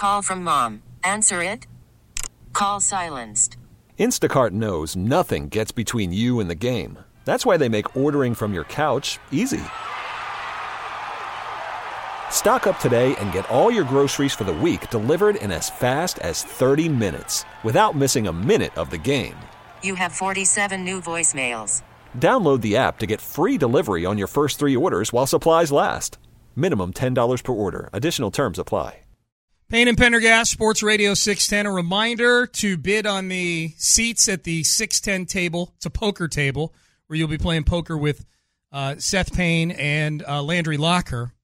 call from mom. Answer it. Call silenced. Instacart knows nothing gets between you and the game. That's why they make ordering from your couch easy. Stock up today and get all your groceries for the week delivered in as fast as 30 minutes without missing a minute of the game. You have 47 new voicemails. Download the app to get free delivery on your first 3 orders while supplies last. Minimum $10 per order. Additional terms apply. Payne and Pendergast, Sports Radio 610. A reminder to bid on the seats at the 610 table. It's a poker table where you'll be playing poker with Seth Payne and Landry Locker.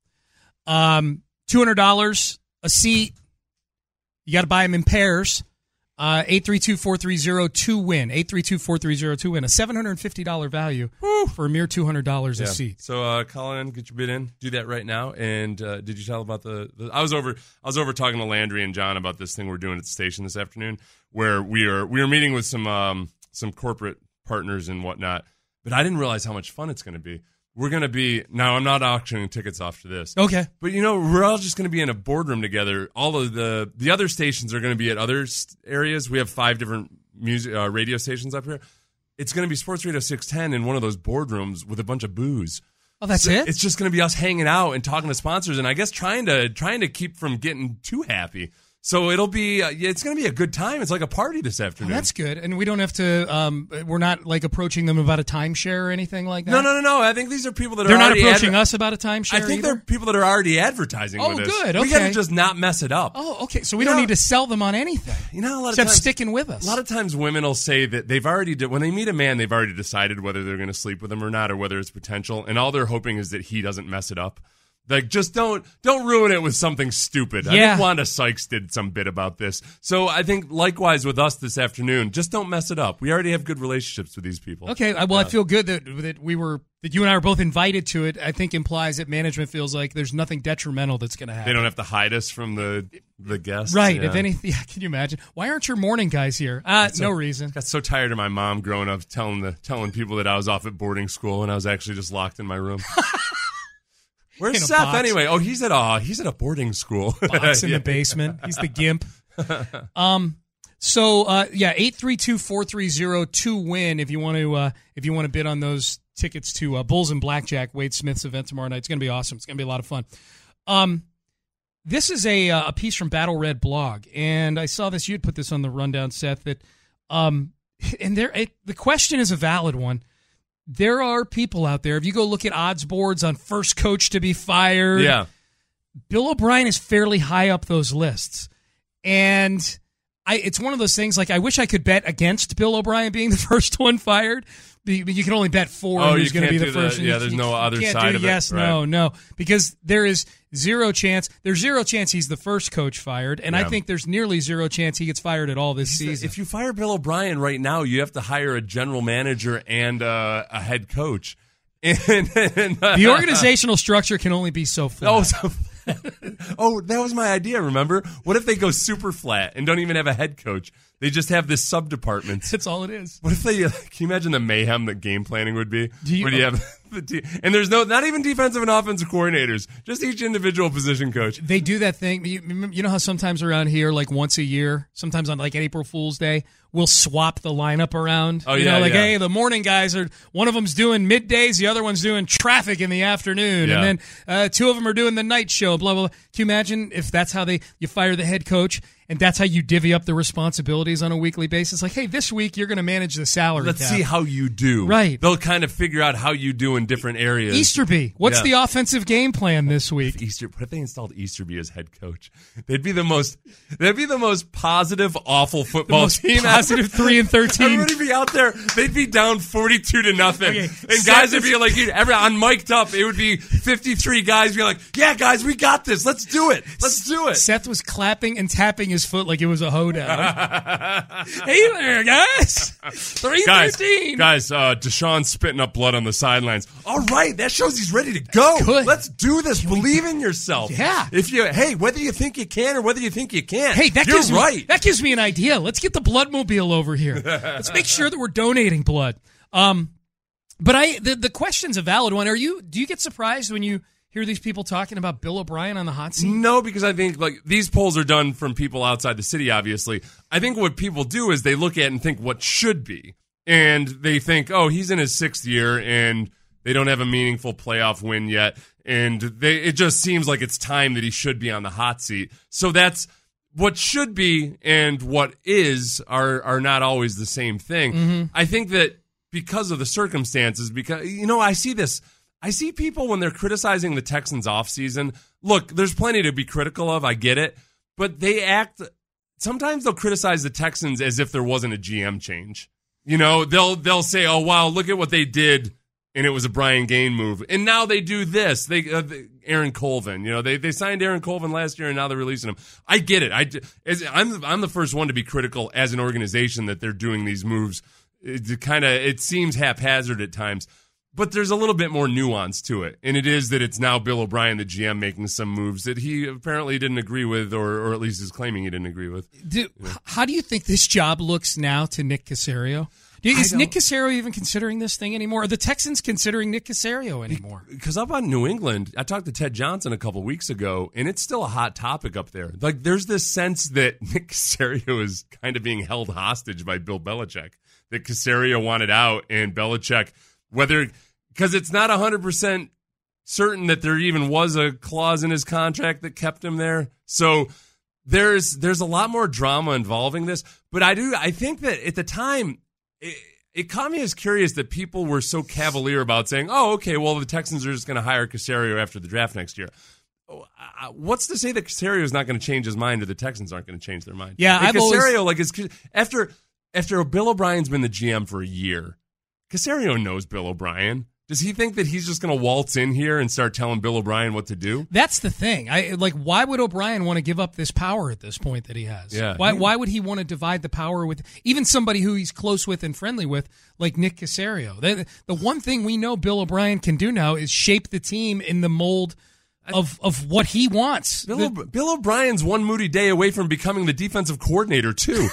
$200 a seat. You got to buy them in pairs. 832-430-2-WIN. 832-430-2-WIN. A $750 value for a mere $200 a seat. So call in, get your bid in. Do that right now. And did you tell about the I was over talking to Landry and John about this thing we're doing at the station this afternoon, where we are meeting with some corporate partners and whatnot. But I didn't realize how much fun it's going to be. We're going to be, now I'm not auctioning tickets off to this. Okay. But, we're all just going to be in a boardroom together. All of the other stations are going to be at other areas. We have 5 different radio stations up here. It's going to be Sports Radio 610 in one of those boardrooms with a bunch of booze. Oh, that's it? It's just going to be us hanging out and talking to sponsors and I guess trying to keep from getting too happy. So it'll be, it's going to be a good time. It's like a party this afternoon. Oh, that's good. And we don't have to, we're not like approaching them about a timeshare or anything like that? No. I think these are people that they're are not already approaching us about a timeshare I think they're people that are already advertising with us. Oh, good. Okay. We got to just not mess it up. Oh, okay. So we don't need to sell them on anything. A lot of except times, sticking with us. A lot of times women will say that they've already, when they meet a man, they've already decided whether they're going to sleep with him or not, or whether it's potential. And all they're hoping is that he doesn't mess it up. Like, just don't ruin it with something stupid. Yeah. I think Wanda Sykes did some bit about this. So I think likewise with us this afternoon, just don't mess it up. We already have good relationships with these people. Okay, well, I feel good that you and I were both invited to it. I think implies that management feels like there's nothing detrimental that's going to happen. They don't have to hide us from the guests. Right. Yeah. If anything, can you imagine? Why aren't your morning guys here? No reason. I got so tired of my mom growing up telling people that I was off at boarding school and I was actually just locked in my room. Where's Seth box. anyway? Oh, he's at a boarding school. Box in the basement. He's the gimp. 832-430-2-WIN if you want to bid on those tickets to Bulls and Blackjack, Wade Smith's event tomorrow night. It's going to be awesome. It's going to be a lot of fun. This is a piece from Battle Red Blog, and I saw this. You had put this on the rundown, Seth. That the question is a valid one. There are people out there, if you go look at odds boards on first coach to be fired, Bill O'Brien is fairly high up those lists. And it's one of those things, like, I wish I could bet against Bill O'Brien being the first one fired. You can only bet for who's going to be the first. There's no other side of it. Yes, right. No. Because there is zero chance. There's zero chance he's the first coach fired, and I think there's nearly zero chance he gets fired at all this season. If you fire Bill O'Brien right now, you have to hire a general manager and a head coach. The organizational structure can only be so flat. Oh, that was my idea, remember? What if they go super flat and don't even have a head coach? They just have this sub-department. That's all it is. What if they, can you imagine the mayhem that game planning would be? Would you have and there's not even defensive and offensive coordinators, just each individual position coach. They do that thing. You know how sometimes around here, like once a year, sometimes on like April Fool's Day, we'll swap the lineup around. Oh, hey, the morning guys one of them's doing middays, the other one's doing traffic in the afternoon, and then 2 of them are doing the night show, blah, blah, blah. Can you imagine if that's how you fire the head coach? And that's how you divvy up the responsibilities on a weekly basis. Like, hey, this week you're going to manage the salary Let's cap. see how you do. Right. They'll kind of figure out how you do in different areas. Easterby. What's the offensive game plan this week? What if they installed Easterby as head coach? They'd be the most positive, awful football team. Positive 3-13. Everybody be out there. They'd be down 42-0. Okay. And guys would be like, on mic'd up, it would be 53 guys be like, yeah, guys, we got this. Let's do it. Seth was clapping and tapping his foot like it was a hoedown. Hey there, guys. 3-13. Guys, Deshaun's spitting up blood on the sidelines. All right, that shows he's ready to go. Good. Let's do this. Believe in yourself. Yeah. Whether you think you can or whether you think you can't. Hey, that you're gives me an idea. Let's get the Bloodmobile over here. Let's make sure that we're donating blood. But the question's a valid one. Do you get surprised when you hear these people talking about Bill O'Brien on the hot seat? No, because I think like these polls are done from people outside the city, obviously. I think what people do is they look at it and think what should be. And they think, oh, he's in his 6th year and they don't have a meaningful playoff win yet. And it just seems like it's time that he should be on the hot seat. So that's what should be and what is are not always the same thing. Mm-hmm. I think that because of the circumstances, because, I see this. I see people when they're criticizing the Texans offseason. Look, there's plenty to be critical of. I get it. But sometimes they'll criticize the Texans as if there wasn't a GM change. They'll say, oh, wow, look at what they did. And it was a Brian Gain move. And now they do this. Aaron Colvin. They signed Aaron Colvin last year, and now they're releasing him. I get it. I'm the first one to be critical as an organization that they're doing these moves. It seems haphazard at times. But there's a little bit more nuance to it. And it is that it's now Bill O'Brien, the GM, making some moves that he apparently didn't agree with, or at least is claiming he didn't agree with. How do you think this job looks now to Nick Caserio? Is Nick Caserio even considering this thing anymore? Are the Texans considering Nick Caserio anymore? Because up on New England, I talked to Ted Johnson a couple weeks ago, and it's still a hot topic up there. Like, there's this sense that Nick Caserio is kind of being held hostage by Bill Belichick. That Caserio wanted out, and Belichick, because it's not 100% certain that there even was a clause in his contract that kept him there. So there's a lot more drama involving this. But I think that at the time, it caught me as curious that people were so cavalier about saying, oh, okay, well, the Texans are just going to hire Caserio after the draft next year. What's to say that Caserio is not going to change his mind or the Texans aren't going to change their mind? Yeah, after Bill O'Brien's been the GM for a year, Caserio knows Bill O'Brien. Does he think that he's just going to waltz in here and start telling Bill O'Brien what to do? That's the thing. Why would O'Brien want to give up this power at this point that he has? Yeah. Why would he want to divide the power with even somebody who he's close with and friendly with, like Nick Caserio? The one thing we know Bill O'Brien can do now is shape the team in the mold of what he wants. Bill O'Brien's one moody day away from becoming the defensive coordinator, too.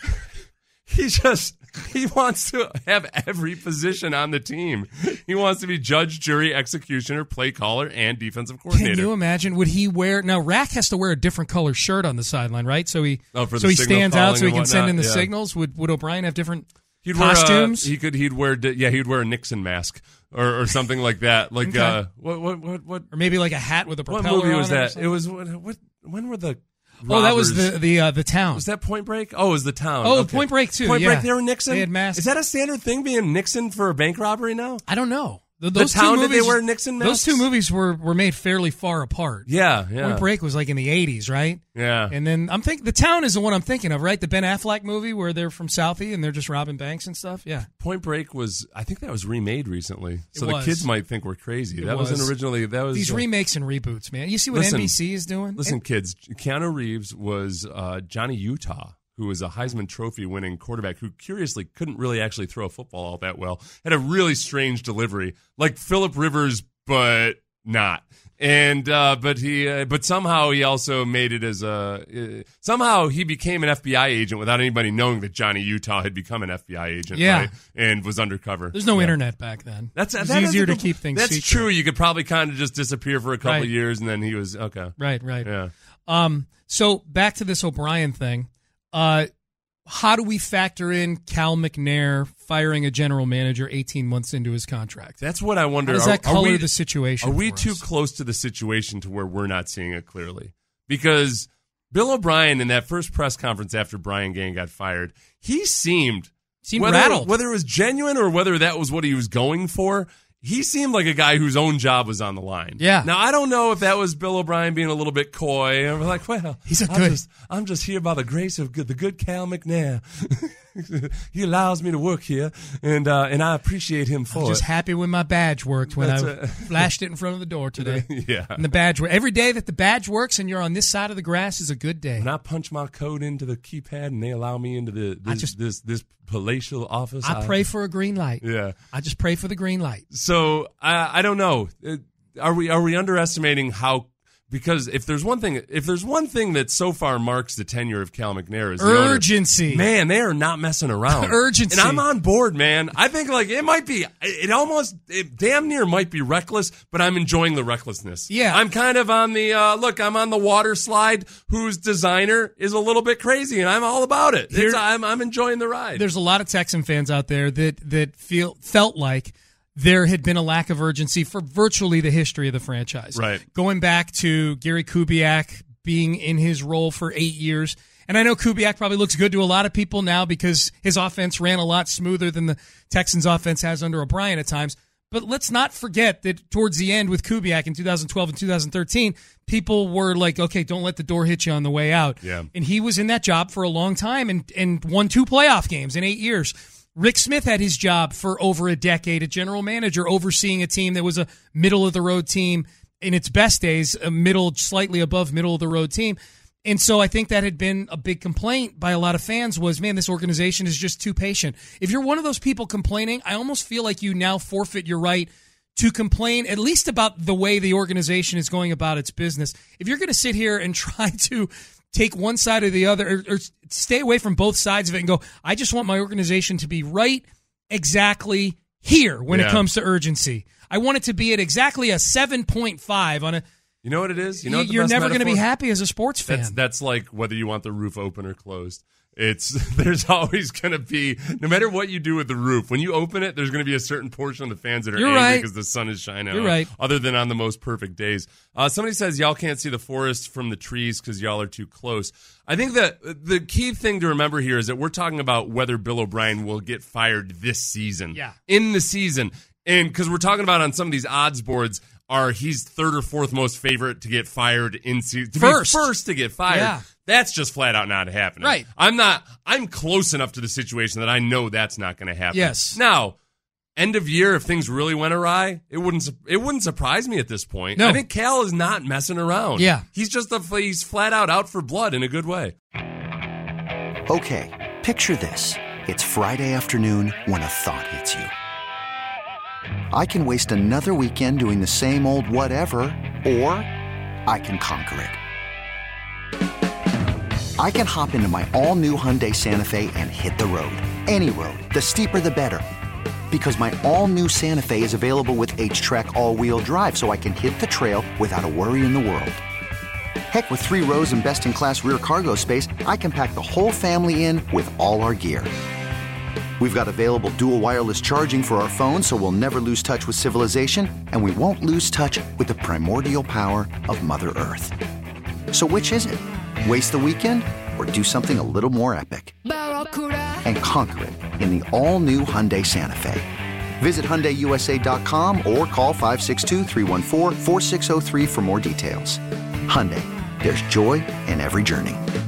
He wants to have every position on the team. He wants to be judge, jury, executioner, play caller, and defensive coordinator. Can you imagine? Would he wear... Now, Rack has to wear a different color shirt on the sideline, right? So he stands out so he can send in the signals. Would O'Brien have different costumes? He'd wear a Nixon mask or something like that. Like okay. What? Or maybe like a hat with a propeller. What movie was on that? It was when were the... Oh, that was the Town. Was that Point Break? Oh, it was the Town. Oh, okay. Point Break too. Point yeah. Break. They were Nixon. They had masks. Is that a standard thing being Nixon for a bank robbery now? I don't know. The Town, did they wear Nixon masks? Those two movies were made fairly far apart. Yeah. Point Break was like in the 80s, right? Yeah. And then I'm thinking The Town is the one I'm thinking of, right? The Ben Affleck movie where they're from Southie and they're just robbing banks and stuff. Yeah. Point Break I think that was remade recently. So the kids might think we're crazy. That wasn't originally. That was these remakes and reboots, man. You see what NBC is doing? Listen, kids. Keanu Reeves was Johnny Utah, who was a Heisman Trophy winning quarterback who curiously couldn't really actually throw a football all that well. Had a really strange delivery, like Phillip Rivers, but not. And but somehow he also made it as somehow he became an FBI agent without anybody knowing that Johnny Utah had become an FBI agent, right? And was undercover. There's no internet back then. That's easier to keep things. That's secret. True. You could probably kind of just disappear for a couple of years, and then he was okay. Right. Yeah. So back to this O'Brien thing. How do we factor in Cal McNair firing a general manager 18 months into his contract? That's what I wonder. How does that color the situation? Are we too close to the situation to where we're not seeing it clearly? Because Bill O'Brien, in that first press conference after Brian Gain got fired, he seemed rattled. Whether it was genuine or whether that was what he was going for, he seemed like a guy whose own job was on the line. Yeah. Now, I don't know if that was Bill O'Brien being a little bit coy. And we're like, well, I'm just here by the grace of the good Cal McNair. He allows me to work here, and I appreciate him for it. I'm just happy when my badge worked when I flashed it in front of the door today. Yeah. And the badge every day that the badge works and you're on this side of the grass is a good day. When I punch my code into the keypad and they allow me into this palatial office, I pray for a green light. Yeah. I just pray for the green light. So I don't know. Are we underestimating how? because if there's one thing that so far marks the tenure of Cal McNair is urgency. The owner. Man, they are not messing around. Urgency. And I'm on board, man. I think like it damn near might be reckless, but I'm enjoying the recklessness. Yeah. I'm kind of on the I'm on the water slide whose designer is a little bit crazy, and I'm all about it. I'm enjoying the ride. There's a lot of Texan fans out there that felt like there had been a lack of urgency for virtually the history of the franchise. Right. Going back to Gary Kubiak being in his role for 8 years. And I know Kubiak probably looks good to a lot of people now because his offense ran a lot smoother than the Texans' offense has under O'Brien at times. But let's not forget that towards the end with Kubiak in 2012 and 2013, people were like, okay, don't let the door hit you on the way out. Yeah. And he was in that job for a long time and won 2 playoff games in 8 years. Rick Smith had his job for over a decade, a general manager overseeing a team that was a middle-of-the-road team in its best days, a slightly above middle-of-the-road team. And so I think that had been a big complaint by a lot of fans was, man, this organization is just too patient. If you're one of those people complaining, I almost feel like you now forfeit your right to complain at least about the way the organization is going about its business. If you're going to sit here and try to take one side or the other or stay away from both sides of it and go, I just want my organization to be right exactly here when it comes to urgency. I want it to be at exactly a 7.5 on a. You know what it is? You know what you're never going to be happy as a sports fan. That's like whether you want the roof open or closed. There's always going to be, no matter what you do with the roof, when you open it, there's going to be a certain portion of the fans that are angry because the sun is shining You're out, right. other than on the most perfect days. Somebody says y'all can't see the forest from the trees because y'all are too close. I think that the key thing to remember here is that we're talking about whether Bill O'Brien will get fired this season. Yeah. In the season. And because we're talking about on some of these odds boards, he's third or fourth most favorite to get fired in season. First to get fired. Yeah. That's just flat out not happening. Right. I'm close enough to the situation that I know that's not going to happen. Yes. Now, end of year, if things really went awry, it wouldn't surprise me at this point. No. I think Cal is not messing around. Yeah. He's just he's flat out for blood in a good way. Okay, picture this. It's Friday afternoon when a thought hits you. I can waste another weekend doing the same old whatever, or I can conquer it. I can hop into my all-new Hyundai Santa Fe and hit the road. Any road. The steeper, the better. Because my all-new Santa Fe is available with H-Track all-wheel drive, so I can hit the trail without a worry in the world. Heck, with 3 rows and best-in-class rear cargo space, I can pack the whole family in with all our gear. We've got available dual wireless charging for our phones, so we'll never lose touch with civilization, and we won't lose touch with the primordial power of Mother Earth. So which is it? Waste the weekend or do something a little more epic? And conquer it in the all-new Hyundai Santa Fe. Visit HyundaiUSA.com or call 562-314-4603 for more details. Hyundai, there's joy in every journey.